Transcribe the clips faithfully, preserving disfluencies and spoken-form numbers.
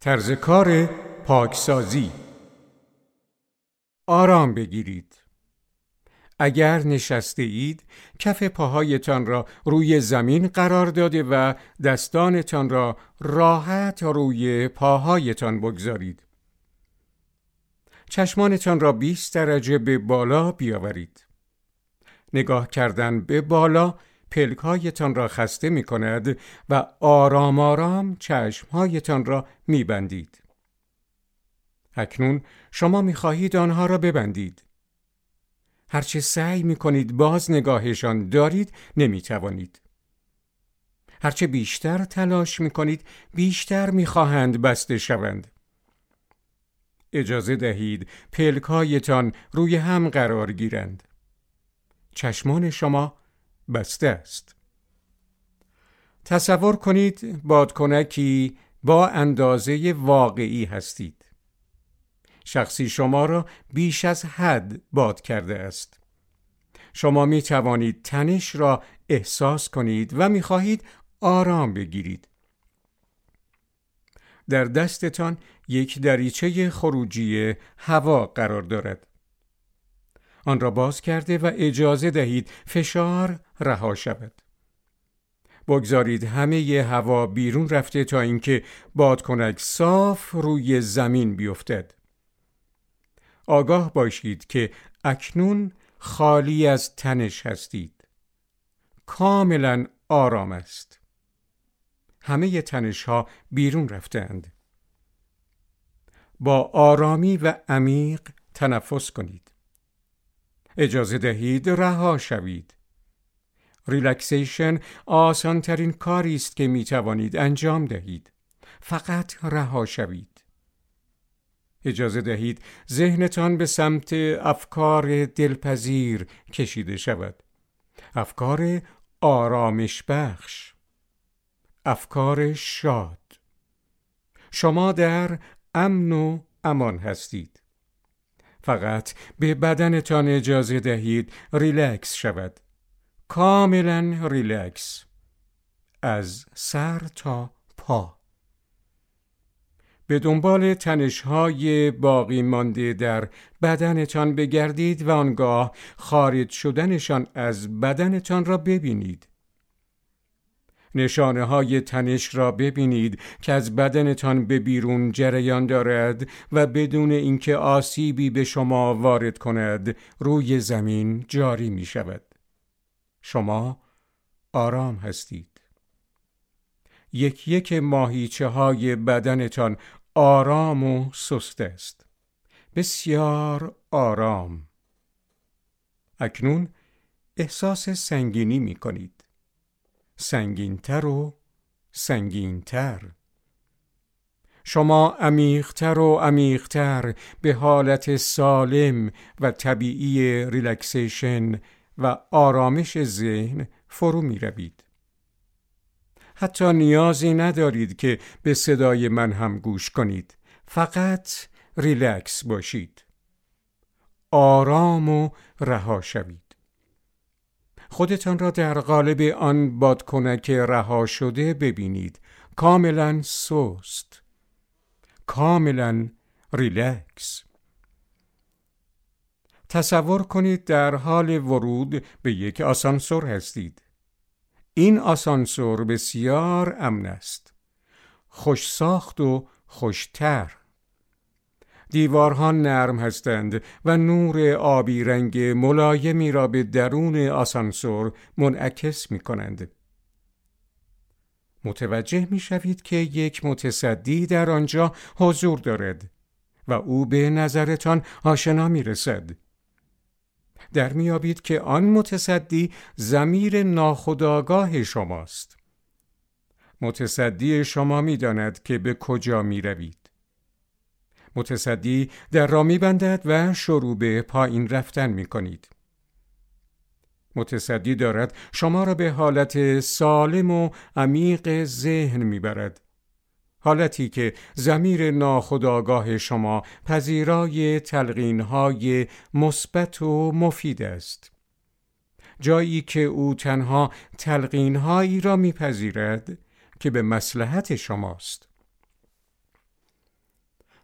طرز کار پاکسازی. آرام بگیرید. اگر نشسته اید، کف پاهایتان را روی زمین قرار داده و دستانتان را راحت روی پاهایتان بگذارید. چشمانتان را بیست درجه به بالا بیاورید. نگاه کردن به بالا پلک‌هایتان را خسته می کند و آرام آرام چشم‌هایتان را می بندید. اکنون شما می خواهید آنها را ببندید. هرچه سعی می کنید باز نگاهشان دارید نمی توانید. هرچه بیشتر تلاش می کنید بیشتر می خواهند بسته شوند. اجازه دهید پلک‌هایتان روی هم قرار گیرند. چشمان شما بسته است. تصور کنید بادکنکی با اندازه واقعی هستید. شخصی شما را بیش از حد باد کرده است. شما می توانید تنش را احساس کنید و می خواهید آرام بگیرید. در دستتان یک دریچه خروجی هوا قرار دارد. آن را باز کرده و اجازه دهید فشار رها شود. بگذارید همه هوا بیرون رفته تا اینکه بادکنک صاف روی زمین بیفتد. آگاه باشید که اکنون خالی از تنش هستید. کاملا آرام است. همه تنش ها بیرون رفتند. با آرامی و عمیق تنفس کنید. اجازه دهید رها شوید. ریلکسیشن آسان ترین کاری است که می توانید انجام دهید. فقط رها شوید. اجازه دهید ذهنتان به سمت افکار دلپذیر کشیده شود. افکار آرامش بخش. افکار شاد. شما در امن و امان هستید. فقط به بدنتان اجازه دهید ریلکس شود. کاملا ریلکس. از سر تا پا. به دنبال تنش‌های باقی مانده در بدنتان بگردید و آنگاه خارج شدنشان از بدنتان را ببینید. نشانه های تنش را ببینید که از بدنتان به بیرون جریان دارد و بدون اینکه آسیبی به شما وارد کند روی زمین جاری می شود. شما آرام هستید. یک یک ماهیچه های بدنتان آرام و سست است. بسیار آرام. اکنون احساس سنگینی می کنید. سنگینتر و سنگینتر. شما عمیق‌تر و عمیق‌تر به حالت سالم و طبیعی ریلکسیشن و آرامش ذهن فرو می روید. حتی نیازی ندارید که به صدای من هم گوش کنید. فقط ریلکس باشید. آرام و رها شوید. خودتان را در قالب آن بادکنک رها شده ببینید. کاملا سست. کاملا ریلکس. تصور کنید در حال ورود به یک آسانسور هستید. این آسانسور بسیار امن است. خوش ساخت و خوشتر. دیوارها نرم هستند و نور آبی رنگ ملایمی را به درون آسانسور منعکس می کنند. متوجه می شوید که یک متصدی در آنجا حضور دارد و او به نظرتان آشنا می رسد. در می یابید که آن متصدی ضمیر ناخودآگاه شماست. متصدی شما می داند که به کجا می روید. متصدی در را می بندد و شروع به پایین رفتن می کنید. متصدی دارد شما را به حالت سالم و عمیق ذهن می برد. حالتی که ضمیر ناخودآگاه شما پذیرای تلقین‌های مثبت و مفید است. جایی که او تنها تلقین‌هایی را می‌پذیرد که به مصلحت شماست.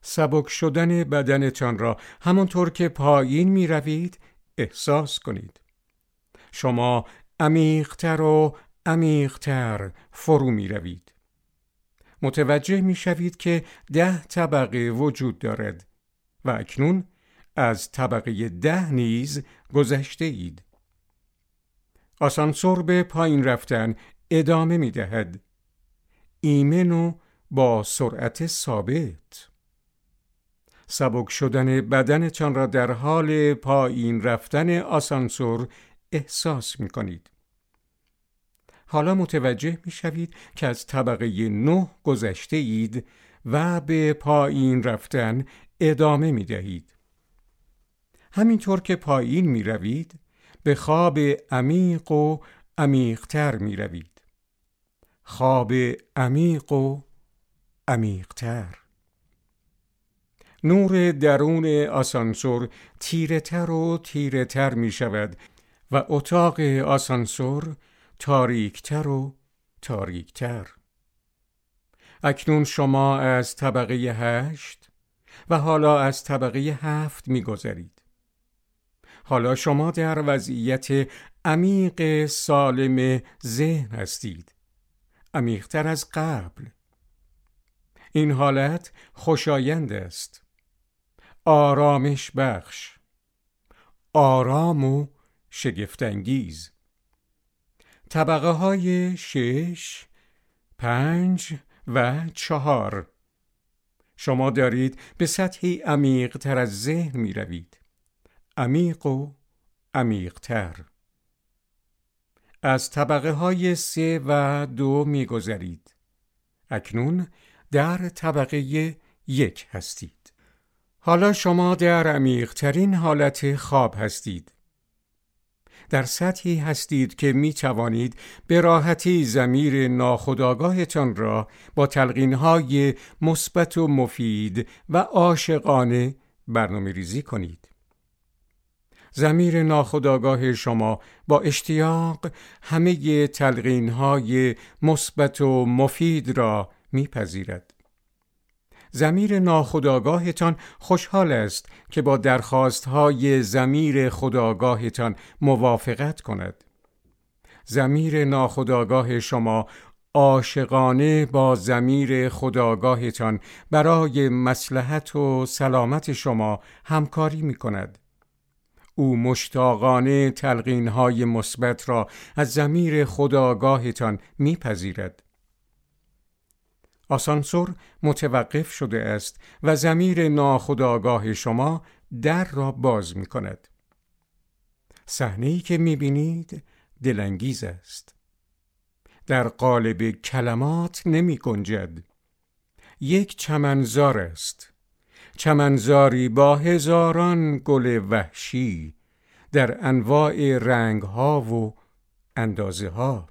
سبک شدن بدنتان را همانطور که پایین می روید احساس کنید. شما عمیق‌تر و عمیق‌تر فرو می روید. متوجه می شوید که ده طبقه وجود دارد و اکنون از طبقه ده نیز گذشته اید. آسانسور به پایین رفتن ادامه می دهد. ایمن و با سرعت ثابت. سبک شدن بدنتان را در حال پایین رفتن آسانسور احساس می کنید. حالا متوجه می شوید که از طبقه نه گذشته اید و به پایین رفتن ادامه می دهید. همینطور که پایین می روید به خواب عمیق و عمیق‌تر می روید. خواب عمیق و عمیق‌تر. نور درون آسانسور تیره تر و تیره تر می شود و اتاق آسانسور تاریک تر و تاریک تر. اکنون شما از طبقه هشت و حالا از طبقه هفت می گذرید. حالا شما در وضعیت عمیق سالم ذهن هستید. عمیق‌تر از قبل. این حالت خوشایند است. آرامش بخش. آرام و شگفت‌انگیز. طبقه های شش، پنج و چهار. شما دارید به سطحی عمیق تر از ذهن می روید. عمیق و عمیق تر. از طبقه های سه و دو می گذرید. اکنون در طبقه یک هستید. حالا شما در عمیق ترین حالت خواب هستید. در سطحی هستید که می توانید به راحتی ضمیر ناخودآگاهتان را با تلقین‌های مثبت و مفید و عاشقانه برنامه ریزی کنید. ضمیر ناخودآگاه شما با اشتیاق همه تلقین‌های مثبت و مفید را می‌پذیرد. ضمیر ناخودآگاهتان خوشحال است که با درخواست‌های ضمیر خودآگاهتان موافقت کند. ضمیر ناخودآگاه شما عاشقانه با ضمیر خودآگاهتان برای مصلحت و سلامت شما همکاری می‌کند. او مشتاقانه تلقین‌های مثبت را از ضمیر خودآگاهتان می‌پذیرد. آسانسور متوقف شده است و ضمیر ناخودآگاه شما در را باز می کند. صحنه‌ای که می بینید دلانگیز است. در قالب کلمات نمی گنجد. یک چمنزار است. چمنزاری با هزاران گل وحشی در انواع رنگ‌ها و اندازه‌ها.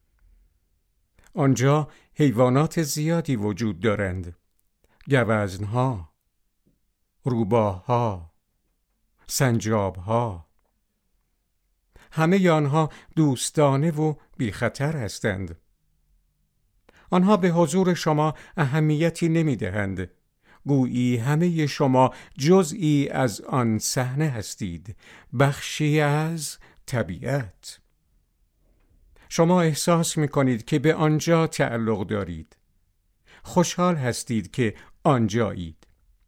آنجا حیوانات زیادی وجود دارند. گوزن‌ها، روباه‌ها، سنجاب‌ها. همه آنها دوستانه و بی خطر هستند. آنها به حضور شما اهمیتی نمی دهند. گویی همه شما جزئی از آن صحنه هستید، بخشی از طبیعت. شما احساس می کنید که به آنجا تعلق دارید. خوشحال هستید که آنجایید.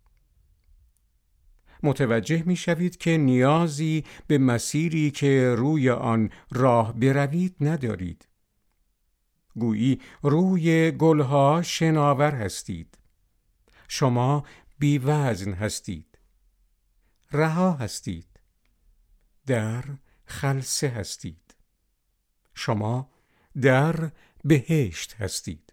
متوجه می شوید که نیازی به مسیری که روی آن راه بروید ندارید. گویی روی گلها شناور هستید. شما بی وزن هستید. رها هستید. در خلسه هستید. شما در بهشت هستید.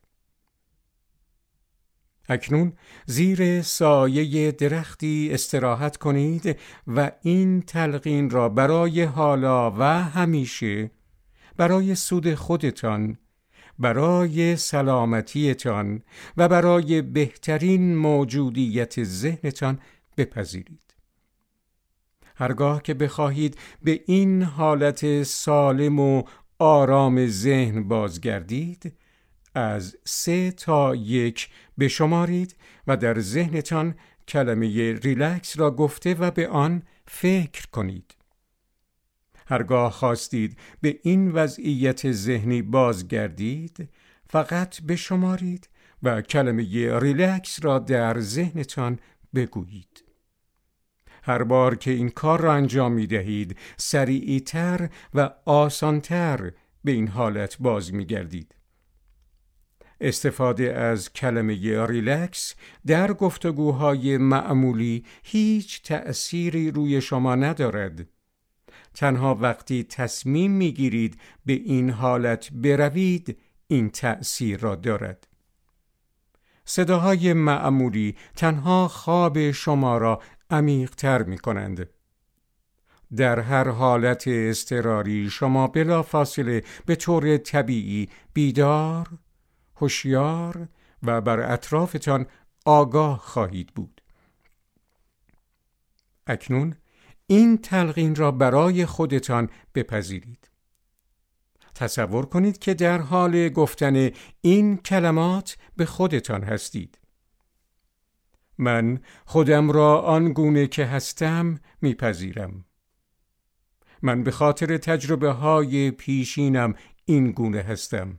اکنون زیر سایه درختی استراحت کنید و این تلقین را برای حالا و همیشه، برای سود خودتان، برای سلامتیتان و برای بهترین موجودیت ذهنتان بپذیرید. هرگاه که بخواهید به این حالت سالم و آرام ذهن بازگردید، از سه تا یک بشمارید و در ذهنتان کلمه ریلکس را گفته و به آن فکر کنید. هرگاه خواستید به این وضعیت ذهنی بازگردید، فقط بشمارید و کلمه ریلکس را در ذهنتان بگویید. هر بار که این کار را انجام می دهید، سریعتر و آسانتر به این حالت باز می گردید. استفاده از کلمه ریلکس در گفتگوهای معمولی هیچ تأثیری روی شما ندارد. تنها وقتی تصمیم می گیرید به این حالت بروید این تأثیر را دارد. صداهای معمولی تنها خواب شما را عمیق‌تر می کنند. در هر حالت اضطراری شما بلافاصله به طور طبیعی بیدار، هوشیار و بر اطرافتان آگاه خواهید بود. اکنون این تلقین را برای خودتان بپذیرید. تصور کنید که در حال گفتن این کلمات به خودتان هستید. من خودم را آنگونه که هستم میپذیرم. من به خاطر تجربه های پیشینم این گونه هستم.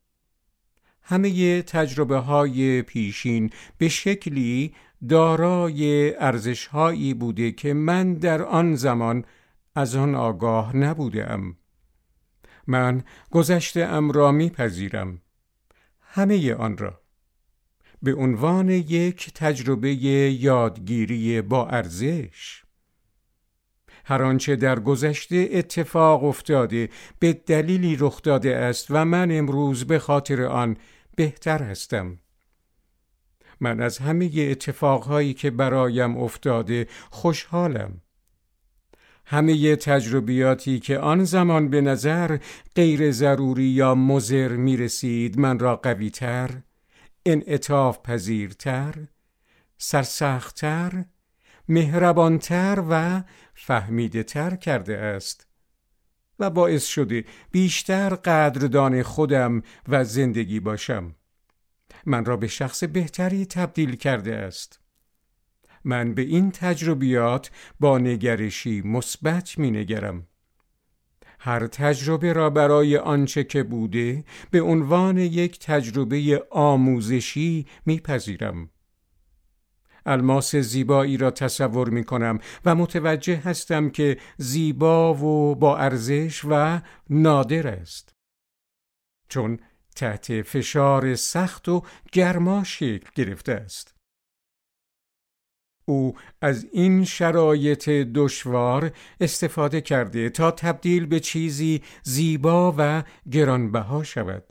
همه تجربه های پیشین به شکلی دارای ارزش هایی بوده که من در آن زمان از آن آگاه نبودم. من گذشته ام را میپذیرم، همه آن را، به عنوان یک تجربه یادگیری با ارزش. هر آنچه در گذشته اتفاق افتاده به دلیلی رخ داده است و من امروز به خاطر آن بهتر هستم. من از همه اتفاقهایی که برایم افتاده خوشحالم. همه تجربیاتی که آن زمان به نظر غیر ضروری یا مضر می رسید من را قوی‌تر، انعطاف پذیرتر، سرسخت‌تر، مهربانتر و فهمیده‌تر کرده است و باعث شده بیشتر قدردان خودم و زندگی باشم. من را به شخص بهتری تبدیل کرده است. من به این تجربیات با نگرشی مثبت می نگرم. هر تجربه را برای آنچه که بوده به عنوان یک تجربه آموزشی می پذیرم. الماس زیبایی را تصور می کنم و متوجه هستم که زیبا و با ارزش و نادر است. چون تحت فشار سخت و گرما شکل گرفته است. او از این شرایط دشوار استفاده کرده تا تبدیل به چیزی زیبا و گرانبها شود.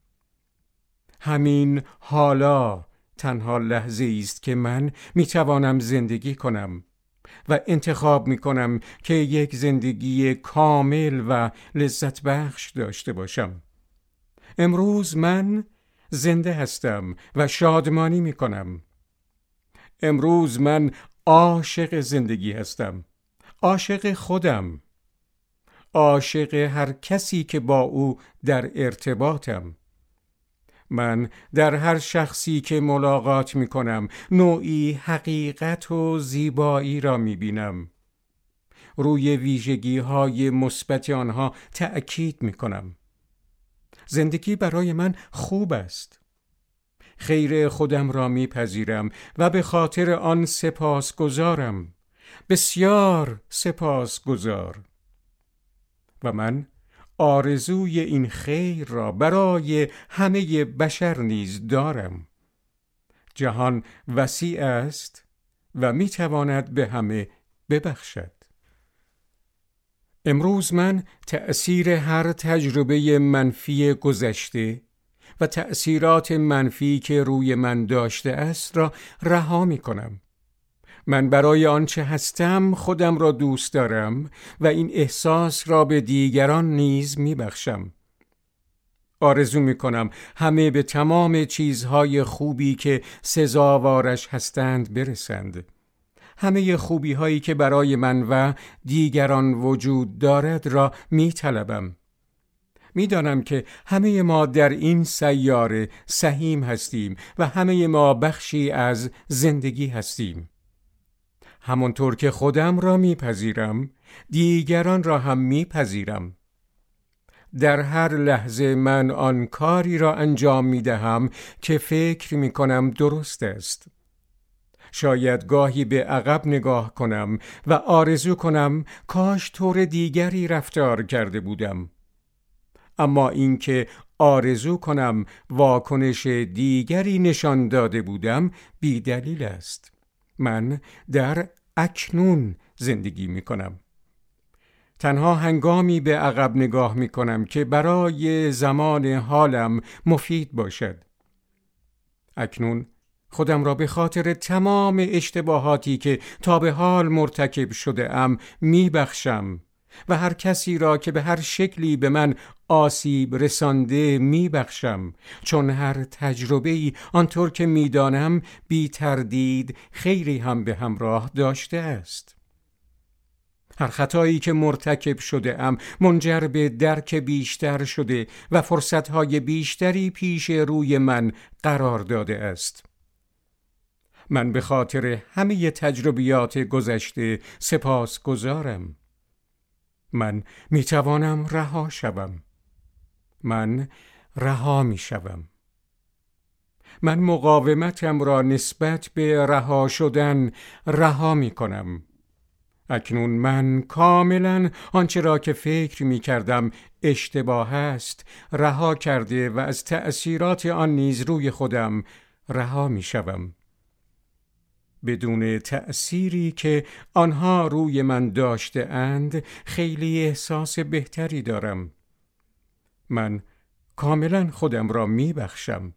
همین حالا تنها لحظه است که من می توانم زندگی کنم و انتخاب می کنم که یک زندگی کامل و لذت بخش داشته باشم. امروز من زنده هستم و شادمانی می کنم. امروز من عاشق زندگی هستم، عاشق خودم، عاشق هر کسی که با او در ارتباطم. من در هر شخصی که ملاقات می کنم نوعی حقیقت و زیبایی را می بینم. روی ویژگی های مثبت آنها تأکید می کنم. زندگی برای من خوب است. خیر خودم را میپذیرم و به خاطر آن سپاسگزارم. بسیار سپاسگزار. و من آرزوی این خیر را برای همه بشر نیز دارم. جهان وسیع است و میتواند به همه ببخشد. امروز من تأثیر هر تجربه منفی گذشته و تأثیرات منفی که روی من داشته است را رها می کنم. من برای آنچه هستم خودم را دوست دارم و این احساس را به دیگران نیز می بخشم. آرزو می کنم همه به تمام چیزهای خوبی که سزاوارش هستند برسند. همه خوبی هایی که برای من و دیگران وجود دارد را می طلبم. می‌دانم که همه ما در این سیاره سهیم هستیم و همه ما بخشی از زندگی هستیم. همانطور که خودم را میپذیرم، دیگران را هم میپذیرم. در هر لحظه من آن کاری را انجام میدهم که فکر میکنم درست است. شاید گاهی به عقب نگاه کنم و آرزو کنم کاش طور دیگری رفتار کرده بودم. اما اینکه آرزو کنم واکنش دیگری نشان داده بودم بی دلیل است. من در اکنون زندگی می کنم. تنها هنگامی به عقب نگاه می کنم که برای زمان حالم مفید باشد. اکنون خودم را به خاطر تمام اشتباهاتی که تا به حال مرتکب شده ام می بخشم و هر کسی را که به هر شکلی به من آسیب رسانده می بخشم، چون هر تجربه‌ای آنطور که می دانم بی تردید خیری هم به همراه داشته است. هر خطایی که مرتکب شده ام منجر به درک بیشتر شده و فرصتهای بیشتری پیش روی من قرار داده است. من به خاطر همه تجربیات گذشته سپاسگزارم. من می توانم رها شوم. من رها می شوم. من مقاومتم را نسبت به رها شدن رها می کنم. اکنون من کاملا آنچه را که فکر می کردم اشتباه است رها کرده و از تأثیرات آن نیز روی خودم رها می شوم. بدون تأثیری که آنها روی من داشته اند خیلی احساس بهتری دارم. من کاملا خودم را می بخشم.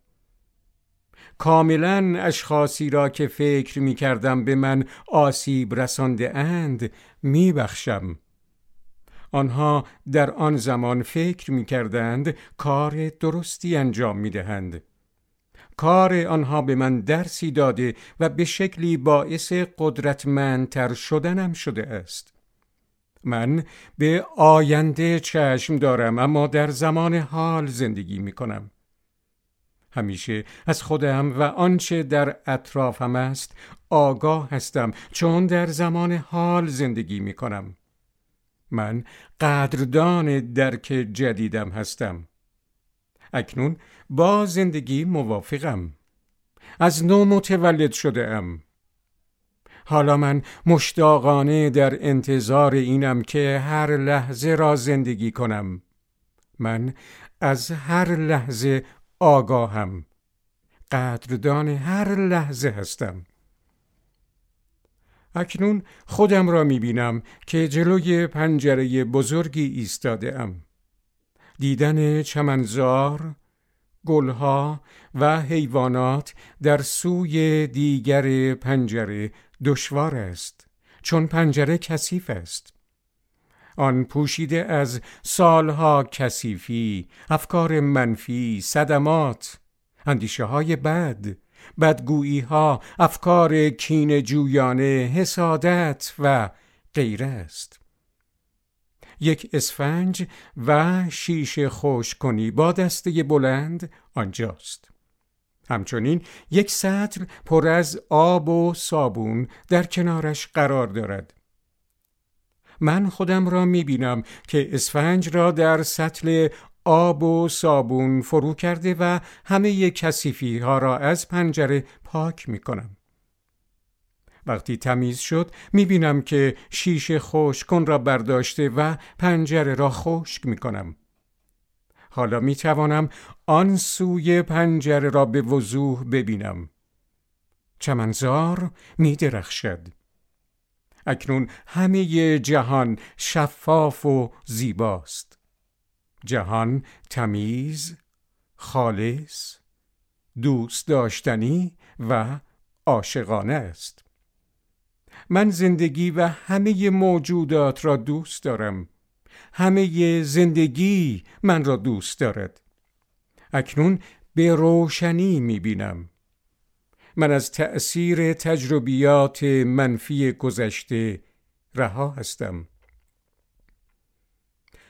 کاملا اشخاصی را که فکر می کردم به من آسیب رسانده اند می بخشم. آنها در آن زمان فکر می کردند کار درستی انجام می دهند. کار آنها به من درسی داده و به شکلی باعث قدرتمندتر شدنم شده است. من به آینده چشم دارم اما در زمان حال زندگی می کنم. همیشه از خودم و آنچه در اطرافم است آگاه هستم چون در زمان حال زندگی می کنم. من قدردان درک جدیدم هستم. اکنون با زندگی موافقم. از نو متولد شده ام. حالا من مشتاقانه در انتظار اینم که هر لحظه را زندگی کنم. من از هر لحظه آگاهم. قدردان هر لحظه هستم. اکنون خودم را می‌بینم که جلوی پنجره بزرگی ایستاده ام. دیدن چمنزار، گلها و حیوانات در سوی دیگر پنجره دشوار است، چون پنجره کثیف است. آن پوشیده از سالها کثیفی، افکار منفی، صدمات، اندیشه های بد، بدگویی ها، افکار کینه جویانه، حسادت و غیره است. یک اسفنج و شیشه خشک کنی با دسته بلند آنجاست. همچنین یک سطل پر از آب و صابون در کنارش قرار دارد. من خودم را می‌بینم که اسفنج را در سطل آب و صابون فرو کرده و همه کثیفی ها را از پنجره پاک می‌کنم. وقتی تمیز شد می‌بینم که شیشه خشک کن را برداشته و پنجره را خشک می‌کنم. حالا می‌توانم آن سوی پنجره را به وضوح ببینم. چمنزار می‌درخشد. اکنون همه جهان شفاف و زیباست. جهان تمیز، خالص، دوست داشتنی و عاشقانه است. من زندگی و همه موجودات را دوست دارم. همه زندگی من را دوست دارد. اکنون به روشنی می‌بینم. من از تأثیر تجربیات منفی گذشته رها هستم.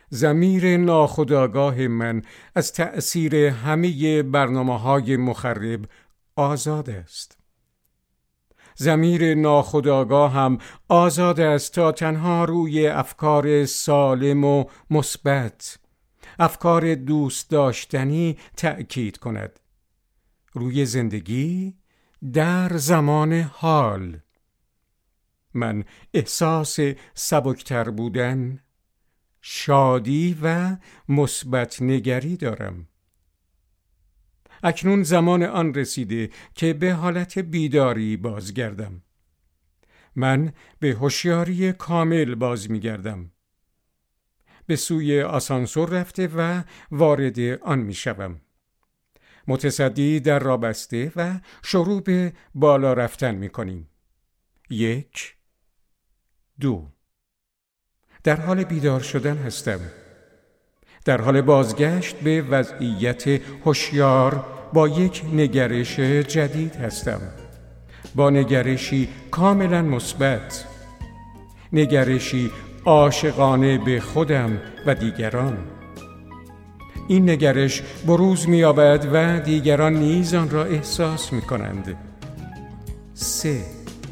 ضمیر ناخودآگاه من از تأثیر همه برنامه‌های مخرب آزاد است. ضمیر ناخودآگاه هم آزاد است تا تنها روی افکار سالم و مثبت، افکار دوست داشتنی تأکید کند، روی زندگی در زمان حال. من احساس سبکتر بودن، شادی و مثبت نگری دارم. اکنون زمان آن رسیده که به حالت بیداری بازگردم. من به هوشیاری کامل باز می‌گردم. به سوی آسانسور رفته و وارد آن می‌شوم. متصدی در را بسته و شروع به بالا رفتن می‌کنیم. یک، دو. در حال بیدار شدن هستم. در حال بازگشت به وضعیت هوشیار با یک نگرش جدید هستم. با نگرشی کاملا مثبت، نگرشی عاشقانه به خودم و دیگران. این نگرش بروز می‌یابد و دیگران نیز آن را احساس می‌کنند. سه.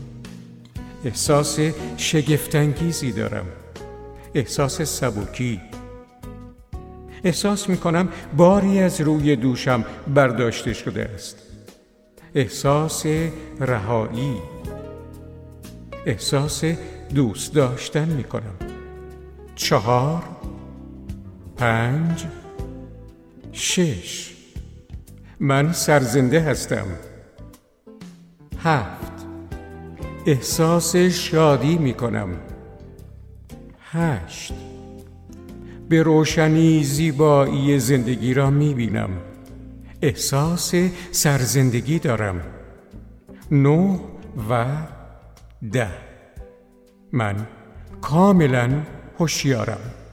احساس شگفت‌انگیزی دارم. احساس سبکی. احساس می‌کنم باری از روی دوشم برداشته شده است. احساس رهایی. احساس دوست داشتن می‌کنم. چهار، پنج، شش. من سرزنده هستم. هفت. احساس شادی می‌کنم. هشت. به روشنی زیبایی زندگی را می‌بینم. احساس سرزندگی دارم. نه و ده. من کاملا هوشیارم.